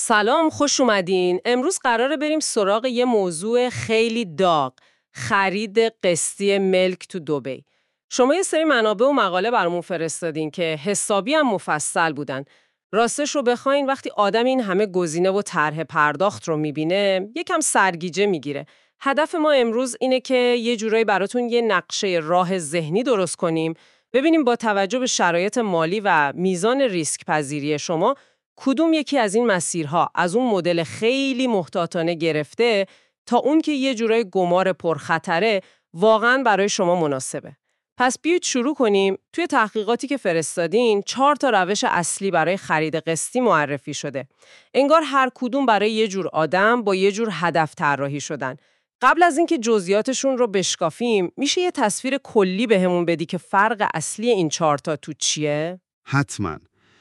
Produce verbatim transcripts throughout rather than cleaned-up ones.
سلام، خوش اومدین. امروز قراره بریم سراغ یه موضوع خیلی داغ، خرید قسطی ملک تو دبی. شما یه سری منابع و مقاله برامون فرستادین که حسابی هم مفصل بودن. راستش رو بخواین وقتی آدم این همه گزینه و طرح پرداخت رو میبینه، یکم سرگیجه میگیره. هدف ما امروز اینه که یه جورایی براتون یه نقشه راه ذهنی درست کنیم، ببینیم با توجه به شرایط مالی و میزان ریسک پذیری شما کدوم یکی از این مسیرها از اون مدل خیلی محتاطانه گرفته تا اون که یه جورای گمار پرخطره واقعاً برای شما مناسبه. پس بیایید شروع کنیم. توی تحقیقاتی که فرستادین چهار تا روش اصلی برای خرید قسطی معرفی شده. انگار هر کدوم برای یه جور آدم با یه جور هدف طراحی شدن. قبل از اینکه جزئیاتشون رو بشکافیم، میشه یه تصویر کلی بهمون بدی که فرق اصلی این چهار تا تو چیه؟ حتماً.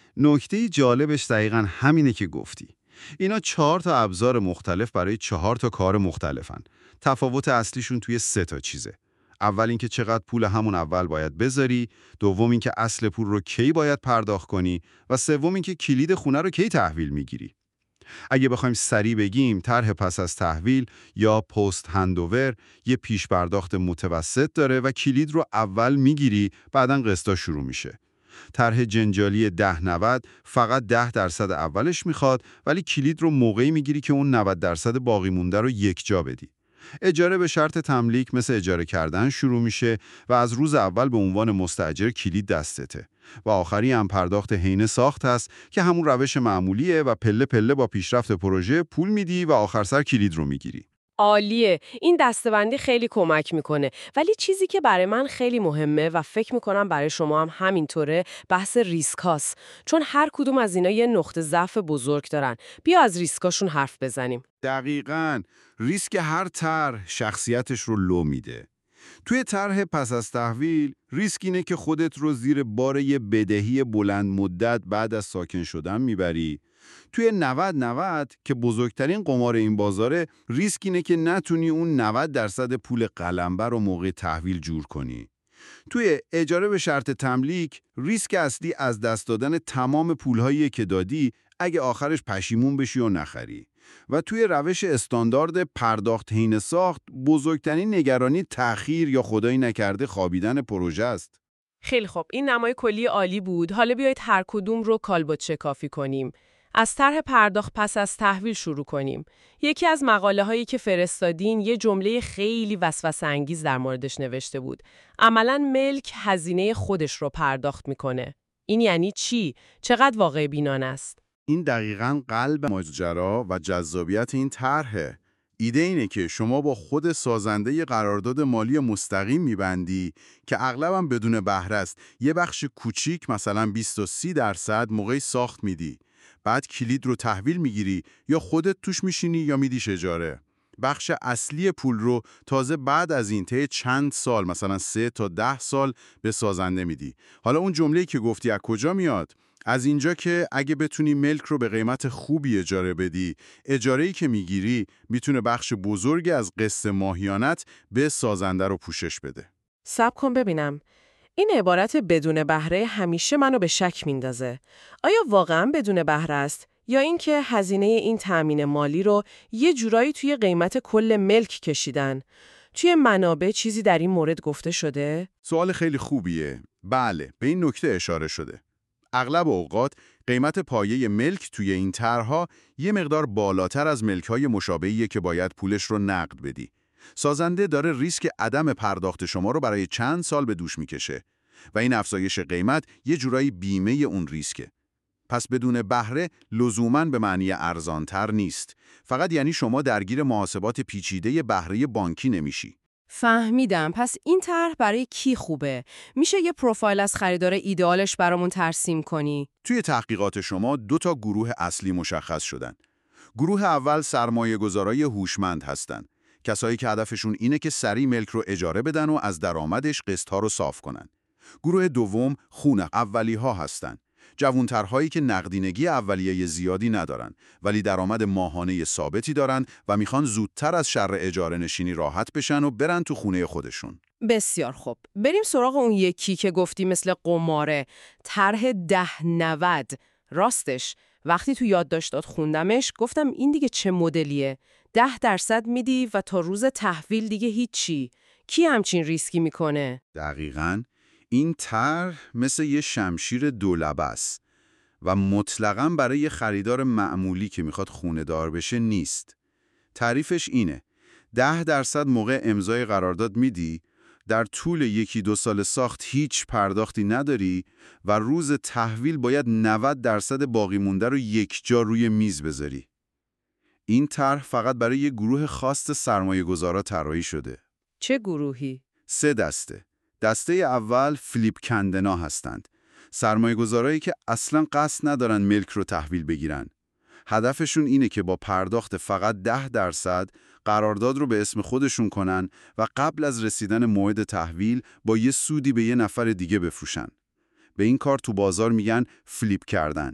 نکته جالبش دقیقاً همینه که گفتی. اینا چهار تا ابزار مختلف برای چهار تا کار مختلفن. تفاوت اصلیشون توی سه تا چیزه. اول اینکه چقدر پول همون اول باید بذاری، دوم اینکه اصل پول رو کی باید پرداخت کنی و سوم اینکه کلید خونه رو کی تحویل میگیری. اگه بخوایم سریع بگیم، طرح پس از تحویل یا پست هندوور یه پیش پرداخت متوسط داره و کلید رو اول میگیری، بعداً قسطا شروع میشه. طرح جنجالی ده نود فقط ده درصد اولش میخواد، ولی کلید رو موقعی میگیری که اون نود درصد باقی مونده رو یک جا بدی. اجاره به شرط تملیک مثل اجاره کردن شروع میشه و از روز اول به عنوان مستاجر کلید دستته. و آخری هم پرداخت حین ساخت هست که همون روش معمولیه و پله پله با پیشرفت پروژه پول میدی و آخر سر کلید رو میگیری. عالیه. این دسته‌بندی خیلی کمک میکنه. ولی چیزی که برای من خیلی مهمه و فکر میکنم برای شما هم همینطوره، بحث ریسک هاست. چون هر کدوم از اینا یه نقطه ضعف بزرگ دارن. بیا از ریسکاشون حرف بزنیم. دقیقاً. ریسک هر طرح شخصیتش رو لو میده. توی طرح پس از تحویل، ریسک اینه که خودت رو زیر بار یه بدهی بلند مدت بعد از ساکن شدن میبری. توی نود نود که بزرگترین قمار این بازاره، ریسک اینه که نتونی اون نود درصد پول قلمبر رو موقع تحویل جور کنی. توی اجاره به شرط تملیک، ریسک اصلی از دست دادن تمام پولهایی که دادی اگه آخرش پشیمون بشی و نخری. و توی روش استاندارد پرداخت حین ساخت، بزرگترین نگرانی تأخیر یا خدایی نکرده خوابیدن پروژه است. خیلی خوب، این نمای کلی عالی بود. حالا بیایید هر کدوم رو کالبد شکافی کنیم. از طرح پرداخت پس از تحویل شروع کنیم. یکی از مقاله هایی که فرستادین یه جمله خیلی وسوسه انگیز در موردش نوشته بود. عملاً ملک هزینه خودش رو پرداخت میکنه. این یعنی چی؟ چقدر واقع بینانه است؟ این دقیقاً قلب ماجرا و جذابیت این طرحه. ایده اینه که شما با خود سازنده ی قرارداد مالی مستقیم میبندی که اغلباً بدون بهره است. یه بخش کوچیک مثلا بیست تا سی درصد موقع ساخت میدی. بعد کلید رو تحویل میگیری یا خودت توش میشینی یا میدیش اجاره. بخش اصلی پول رو تازه بعد از این طی چند سال، مثلا سه تا ده سال به سازنده میدی. حالا اون جمله‌ای که گفتی از کجا میاد؟ از اینجا که اگه بتونی ملک رو به قیمت خوبی اجاره بدی، اجاره‌ای که میگیری میتونه بخش بزرگی از قسط ماهیانت به سازنده رو پوشش بده. صبر کن ببینم. این عبارت بدون بهره همیشه منو به شک میندازه. آیا واقعاً بدون بهره است یا اینکه هزینه این تأمین مالی رو یه جورایی توی قیمت کل ملک کشیدن؟ توی منابع چیزی در این مورد گفته شده؟ سوال خیلی خوبیه. بله، به این نکته اشاره شده. اغلب اوقات قیمت پایه ملک توی این طرح‌ها یه مقدار بالاتر از ملک‌های مشابهیه که باید پولش رو نقد بدی. سازنده داره ریسک عدم پرداخت شما رو برای چند سال به دوش میکشه و این افزایش قیمت یه جورایی بیمه اون ریسکه. پس بدون بهره لزوماً به معنی ارزانتر نیست. فقط یعنی شما درگیر محاسبات پیچیده بهره بانکی نمیشی. فهمیدم. پس این طرح برای کی خوبه؟ میشه یه پروفایل از خریدار ایدئالش برامون ترسیم کنی؟ توی تحقیقات شما دو تا گروه اصلی مشخص شدن. گروه اول سرمایه‌گذارای هوشمند هستن. کسایی که هدفشون اینه که سریع ملک رو اجاره بدن و از درآمدش قسط‌ها رو صاف کنن. گروه دوم خونه اولی‌ها هستن. جوانترهایی که نقدینگی اولیه زیادی ندارن ولی درآمد ماهانه ثابتی دارن و میخوان زودتر از شر اجاره نشینی راحت بشن و برن تو خونه خودشون. بسیار خوب. بریم سراغ اون یکی که گفتی مثل قماره. طرح ده نود. راستش وقتی تو یادداشتات خوندمش گفتم این دیگه چه مدلیه؟ ده درصد میدی و تا روز تحویل دیگه هیچی. کی همچین ریسکی میکنه؟ دقیقاً این طرح مثل یه شمشیر دولبه است و مطلقاً برای یه خریدار معمولی که میخواد خونه دار بشه نیست. تعریفش اینه: ده درصد موقع امضای قرارداد میدی، در طول یکی دو سال ساخت هیچ پرداختی نداری و روز تحویل باید نود درصد باقی مونده رو یک جا روی میز بذاری. این طرح فقط برای یه گروه خاص سرمایه‌گذارا طراحی شده. چه گروهی؟ سه دسته. دسته اول فلیپ کندنا هستند. سرمایه‌گذارایی که اصلاً قصد ندارن ملک رو تحویل بگیرن. هدفشون اینه که با پرداخت فقط ده درصد قرارداد رو به اسم خودشون کنن و قبل از رسیدن موعد تحویل با یه سودی به یه نفر دیگه بفروشن. به این کار تو بازار میگن فلیپ کردن.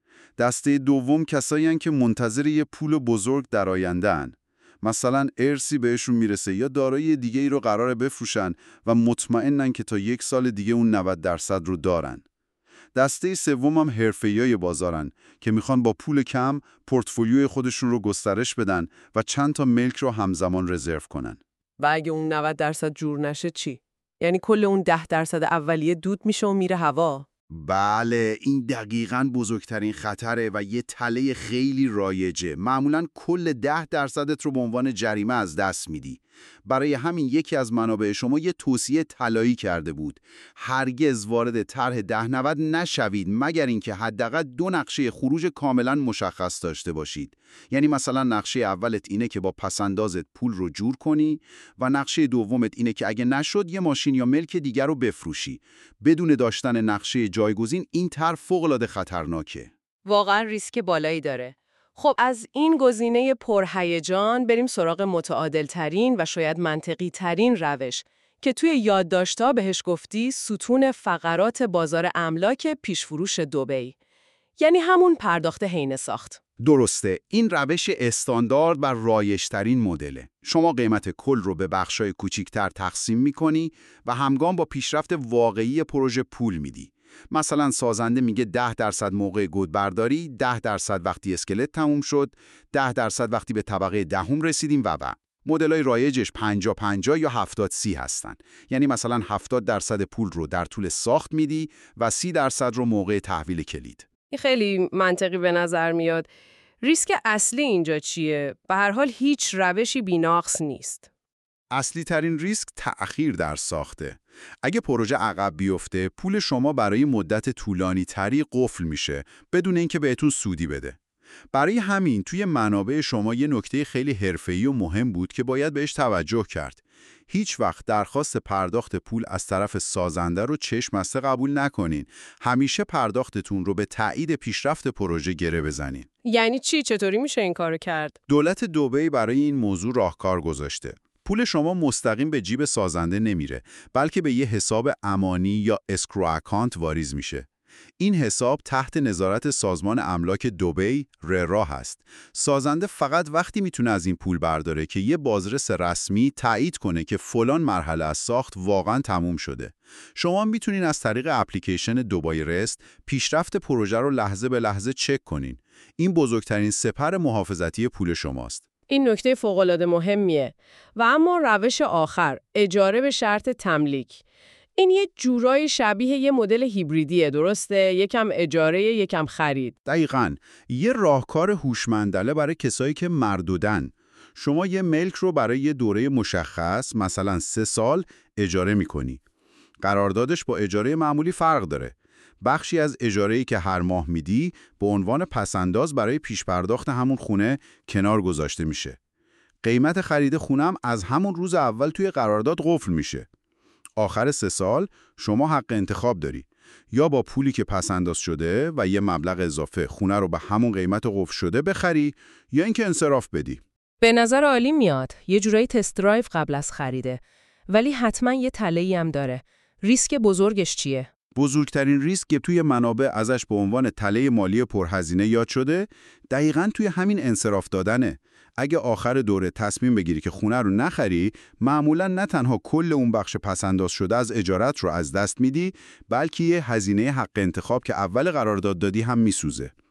دسته دوم کسایی هستن که منتظر یه پول بزرگ در آینده هن. مثلا ارثی بهشون میرسه یا دارایی دیگه ای رو قراره بفروشن و مطمئنن که تا یک سال دیگه اون نود درصد رو دارن. دسته سوم هم حرفه‌ای بازارن که میخوان با پول کم پورتفولیوی خودشون رو گسترش بدن و چند تا ملک رو همزمان رزرو کنن. و اگه اون نود درصد جور نشه چی؟ یعنی کل اون ده درصد اولیه دود میشه و میره هوا؟ بله، این دقیقاً بزرگترین خطره و یه تله خیلی رایجه. معمولاً کل ده درصدت رو به عنوان جریمه از دست میدی. برای همین یکی از منابع شما یه توصیه طلایی کرده بود: هرگز وارد طرح ده نود نشوید مگر اینکه حداقل دو نقشه خروج کاملاً مشخص داشته باشید. یعنی مثلا نقشه اولت اینه که با پسندازت پول رو جور کنی و نقشه دومت اینه که اگه نشد یه ماشین یا ملک دیگر رو بفروشی. بدون داشتن نقشه جایگزین این طرح فوق‌العاده خطرناکه. واقعا ریسک بالایی داره. خب از این گزینه پرهیجان بریم سراغ متعادل ترین و شاید منطقی ترین روش که توی یادداشت‌ها بهش گفتی ستون فقرات بازار املاک پیشفروش دبی. یعنی همون پرداخت حین ساخت. درسته، این روش استاندارد و رایج‌ترین مدله. شما قیمت کل رو به بخشای کوچیک‌تر تقسیم می‌کنی و همگام با پیشرفت واقعی پروژه پول میدی. مثلا سازنده میگه ده درصد موقع گودبرداری، ده درصد وقتی اسکلت تموم شد، ده درصد وقتی به طبقه دهم رسیدیم و و. مدل‌های رایجش پنجاه پنجاه یا هفتاد سی هستن. یعنی مثلا هفتاد درصد پول رو در طول ساخت میدی و سی درصد رو موقع تحویل کلید. این خیلی منطقی به نظر میاد. ریسک اصلی اینجا چیه؟ به هر حال هیچ روشی بی‌نقص نیست. اصلی ترین ریسک تأخیر در ساخته. اگه پروژه عقب بیفته، پول شما برای مدت طولانی تری قفل میشه بدون اینکه بهتون سودی بده. برای همین توی منابع شما یه نکته خیلی حرفه‌ای و مهم بود که باید بهش توجه کرد. هیچ وقت درخواست پرداخت پول از طرف سازنده رو چشم بسته قبول نکنین. همیشه پرداختتون رو به تایید پیشرفت پروژه گره بزنین. یعنی چی؟ چطوری میشه این کارو کرد؟ دولت دبی برای این موضوع راهکار گذاشته. پول شما مستقیم به جیب سازنده نمیره، بلکه به یه حساب امانی یا اسکرو اکانت واریز میشه. این حساب تحت نظارت سازمان املاک دبی ررا هست. سازنده فقط وقتی میتونه از این پول برداره که یه بازرس رسمی تایید کنه که فلان مرحله از ساخت واقعا تموم شده. شما میتونین از طریق اپلیکیشن دبی رست پیشرفت پروژه رو لحظه به لحظه چک کنین. این بزرگترین سپر محافظتی پول شماست. این نکته فوق‌العاده مهمیه. و اما روش آخر، اجاره به شرط تملیک. این یه جورایی شبیه یه مدل هیبریدیه، درسته؟ یکم اجاره، یکم خرید. دقیقاً. یه راهکار هوشمندانه برای کسایی که مردودن. شما یه ملک رو برای یه دوره مشخص، مثلا سه سال، اجاره می‌کنی. قراردادش با اجاره معمولی فرق داره. بخشی از اجاره‌ای که هر ماه میدی به عنوان پسنداز برای پیش پرداخت همون خونه کنار گذاشته میشه. قیمت خرید خونم از همون روز اول توی قرارداد قفل میشه. آخر سه سال شما حق انتخاب داری. یا با پولی که پسنداز شده و یه مبلغ اضافه خونه رو به همون قیمت قفل شده بخری یا اینکه انصراف بدی. به نظر عالی میاد. یه جورایی تست درایو قبل از خریده. ولی حتما یه تله‌ای هم داره. ریسک بزرگش چیه؟ بزرگترین ریسک که توی منابع ازش به عنوان تله مالی پرهزینه یاد شده، دقیقاً توی همین انصراف دادنه. اگه آخر دوره تصمیم بگیری که خونه رو نخری، معمولاً نه تنها کل اون بخش پسنداز شده از اجارت رو از دست میدی، بلکه یه هزینه حق انتخاب که اول قرارداد دادی هم میسوزه.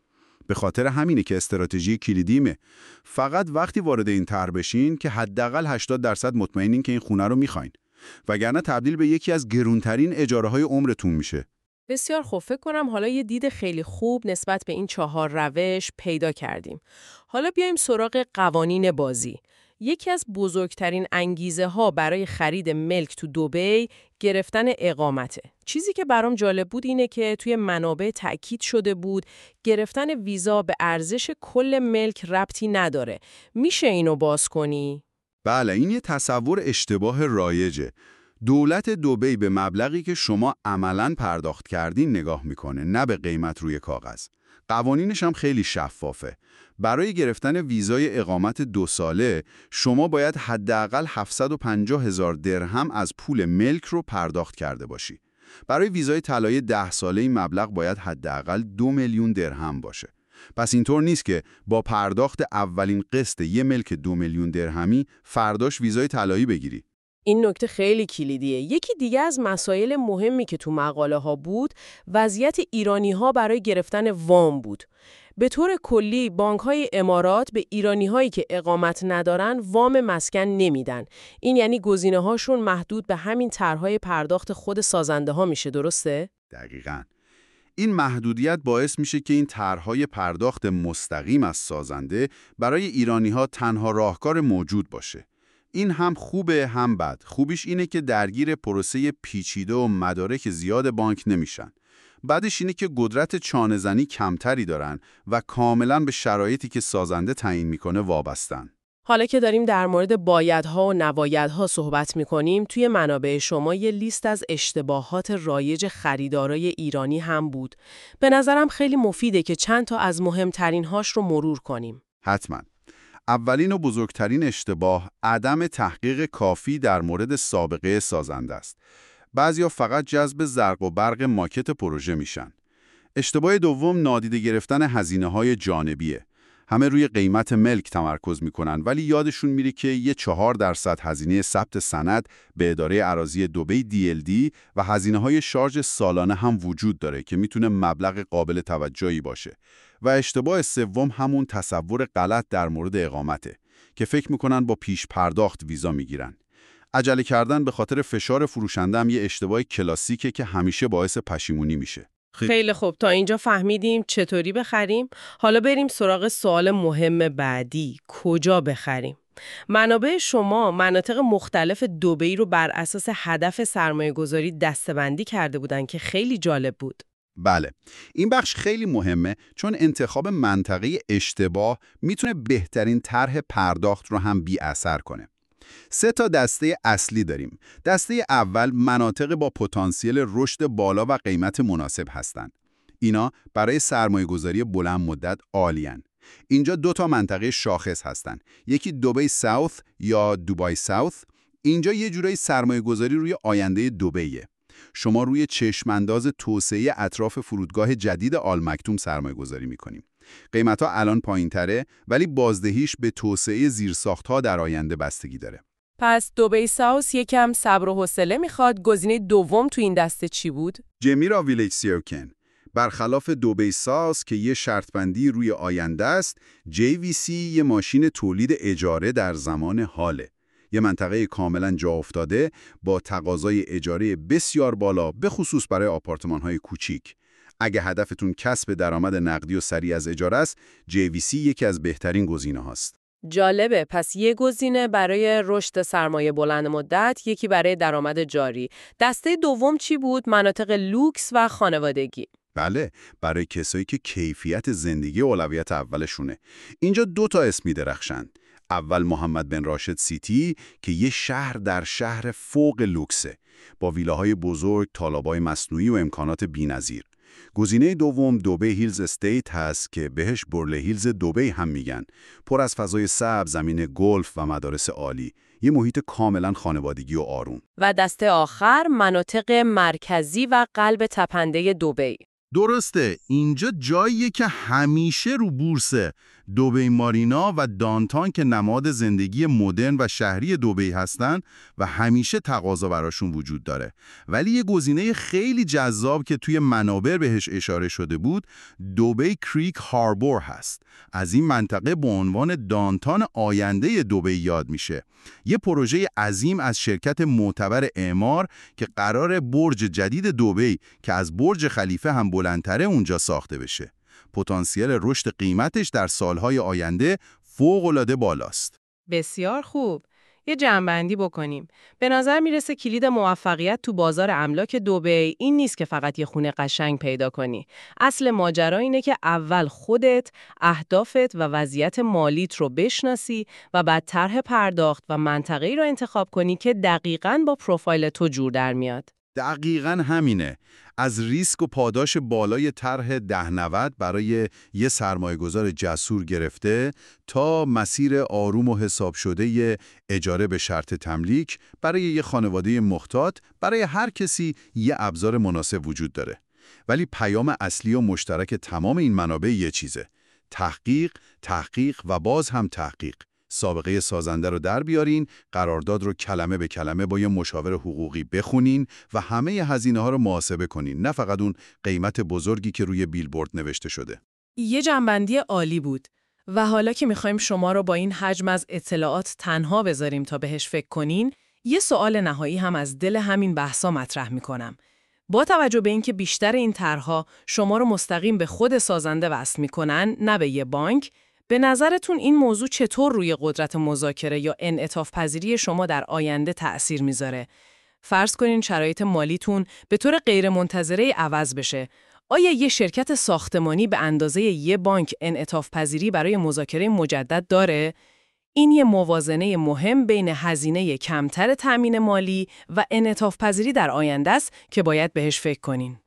به خاطر همینه که استراتژی کلیدیمه. فقط وقتی وارد این طرح بشین که حداقل هشتاد درصد مطمئنین که این خونه رو میخواین. وگرنه تبدیل به یکی از گرونترین اجاره‌های عمرتون میشه. بسیار خوب، فکر کنم حالا یه دید خیلی خوب نسبت به این چهار روش پیدا کردیم. حالا بیایم سراغ قوانین بازی. یکی از بزرگترین انگیزه ها برای خرید ملک تو دبی گرفتن اقامته. چیزی که برام جالب بود اینه که توی منابع تأکید شده بود گرفتن ویزا به ارزش کل ملک ربطی نداره. میشه اینو باز کنی؟ بله، این یه تصور اشتباه رایجه. دولت دبی به مبلغی که شما عملاً پرداخت کردین نگاه میکنه، نه به قیمت روی کاغذ. قوانینش هم خیلی شفافه. برای گرفتن ویزای اقامت دو ساله شما باید حداقل هفتصد و پنجاه هزار درهم از پول ملک رو پرداخت کرده باشی. برای ویزای طلایی ده ساله این مبلغ باید حداقل دو میلیون درهم باشه. پس اینطور نیست که با پرداخت اولین قسط یه ملک دو میلیون درهمی فرداش ویزای طلایی بگیری. این نکته خیلی کلیدیه. یکی دیگه از مسائل مهمی که تو مقاله ها بود، وضعیت ایرانی ها برای گرفتن وام بود. به طور کلی بانک‌های امارات به ایرانی‌هایی که اقامت ندارن وام مسکن نمیدن. این یعنی گزینه‌هاشون محدود به همین طرح‌های پرداخت خود سازنده‌ها میشه، درسته؟ دقیقاً. این محدودیت باعث میشه که این طرح‌های پرداخت مستقیم از سازنده برای ایرانی‌ها تنها راهکار موجود باشه. این هم خوبه هم بد. خوبیش اینه که درگیر پروسه پیچیده و مدارک زیاد بانک نمیشن. بعدش اینه که قدرت چانه‌زنی کمتری دارن و کاملاً به شرایطی که سازنده تعیین میکنه وابستن. حالا که داریم در مورد بایدها و نبایدها صحبت میکنیم، توی منابع شما یه لیست از اشتباهات رایج خریدارای ایرانی هم بود. به نظرم خیلی مفیده که چند تا از مهمترین هاش رو مرور کنیم. حتماً. اولین و بزرگترین اشتباه عدم تحقیق کافی در مورد سابقه سازنده است. بعضیا فقط جذب زرق و برق ماکت پروژه میشن. اشتباه دوم نادیده گرفتن هزینه‌های جانبیه. همه روی قیمت ملک تمرکز میکنن ولی یادشون میره که یه چهار درصد هزینه ثبت سند به اداره اراضی دبی دی ال دی و هزینه‌های شارژ سالانه هم وجود داره که میتونه مبلغ قابل توجهی باشه. و اشتباه سوم همون تصور غلط در مورد اقامته که فکر میکنن با پیش پرداخت ویزا میگیرن. عجله کردن به خاطر فشار فروشنده هم یه اشتباه کلاسیکه که همیشه باعث پشیمونی میشه. خیلی خوب، تا اینجا فهمیدیم چطوری بخریم. حالا بریم سراغ سوال مهم بعدی، کجا بخریم؟ منابع شما مناطق مختلف دبی رو بر اساس هدف سرمایه‌گذاری دسته‌بندی کرده بودن که خیلی جالب بود. بله، این بخش خیلی مهمه چون انتخاب منطقه اشتباه میتونه بهترین طرح پرداخت رو هم بی اثر کنه. سه تا دسته اصلی داریم. دسته اول مناطق با پتانسیل رشد بالا و قیمت مناسب هستند. اینا برای سرمایه‌گذاری بلند مدت عالیان. اینجا دو تا منطقه شاخص هستن. یکی دبی ساوث یا دبی ساوث. اینجا یه جورایی سرمایه‌گذاری روی آینده دبیه. شما روی چشمانداز توسعه اطراف فرودگاه جدید آل مکتوم سرمایه‌گذاری می‌کنیم. قیمت‌ها الان پایین‌تره ولی بازدهیش به توسعه زیرساخت‌ها در آینده بستگی داره. پس دبی ساوث یکم صبر و حوصله میخواد. گزینه دوم تو این دسته چی بود؟ جمیرا ویلیج سیوکن. برخلاف دبی ساوث که یه شرطبندی روی آینده است، جی وی سی یه ماشین تولید اجاره در زمان حاله. یه منطقه کاملا جا افتاده با تقاضای اجاره بسیار بالا، به خصوص برای آپارتمان‌های کوچیک. اگه هدفتون کسب درآمد نقدی و سریع از اجاره است، جی وی سی یکی از بهترین گزینه‌هاست. جالبه. پس یه گزینه برای رشد سرمایه بلند مدت، یکی برای درآمد جاری. دسته دوم چی بود؟ مناطق لوکس و خانوادگی. بله، برای کسایی که کیفیت زندگی اولویت اولشونه. اینجا دو تا اسم می‌درخشند. اول محمد بن راشد سیتی که یه شهر در شهر فوق لوکسه با ویلاهای بزرگ، تالاب‌های مصنوعی و امکانات بی‌نظیر. گزینه دوم دبی هیلز استیت هست که بهش برله هیلز دبی هم میگن. پر از فضای سبز، زمین گلف و مدارس عالی. یه محیط کاملا خانوادگی و آروم. و دسته آخر مناطق مرکزی و قلب تپنده دبی. درسته، اینجا جاییه که همیشه رو بورسه. دبی مارینا و دانتان که نماد زندگی مدرن و شهری دبی هستن و همیشه تقاضا براشون وجود داره. ولی یه گزینه خیلی جذاب که توی منابع بهش اشاره شده بود، دبی کریک هاربور هست. از این منطقه به عنوان دانتان آینده دبی یاد میشه. یه پروژه عظیم از شرکت معتبر اعمار که قرار برج جدید دبی که از برج خلیفه هم بلندتره اونجا ساخته بشه. پتانسیل رشد قیمتش در سالهای آینده فوق‌العاده بالاست. بسیار خوب. یه جمع‌بندی بکنیم. به نظر میرسه کلید موفقیت تو بازار املاک دبی این نیست که فقط یه خونه قشنگ پیدا کنی. اصل ماجرا اینه که اول خودت، اهدافت و وضعیت مالیت رو بشناسی و بعد طرح پرداخت و منطقه‌ای رو انتخاب کنی که دقیقاً با پروفایل تو جور در میاد. دقیقاً همینه. از ریسک و پاداش بالای طرح ده نود برای یه سرمایه‌گذار جسور گرفته تا مسیر آروم و حساب شده اجاره به شرط تملیک برای یه خانواده محتاط، برای هر کسی یه ابزار مناسب وجود داره. ولی پیام اصلی و مشترک تمام این منابع یه چیزه: تحقیق، تحقیق و باز هم تحقیق. سابقه سازنده رو در بیارین، قرارداد رو کلمه به کلمه با یه مشاور حقوقی بخونین و همه هزینه ها رو محاسبه کنین، نه فقط اون قیمت بزرگی که روی بیلبورد نوشته شده. یه جنبندی عالی بود. و حالا که میخوایم شما رو با این حجم از اطلاعات تنها بذاریم تا بهش فکر کنین، یه سوال نهایی هم از دل همین بحثا مطرح میکنم. با توجه به اینکه بیشتر این طرح‌ها شما رو مستقیم به خود سازنده وصل میکنن، نه به یه بانک، به نظرتون این موضوع چطور روی قدرت مذاکره یا انعطاف پذیری شما در آینده تأثیر میذاره؟ فرض کنین شرایط مالیتون به طور غیرمنتظره عوض بشه. آیا یه شرکت ساختمانی به اندازه یه بانک انعطاف پذیری برای مذاکره مجدد داره؟ این یه موازنه مهم بین هزینه کمتر تأمین مالی و انعطاف پذیری در آینده است که باید بهش فکر کنین.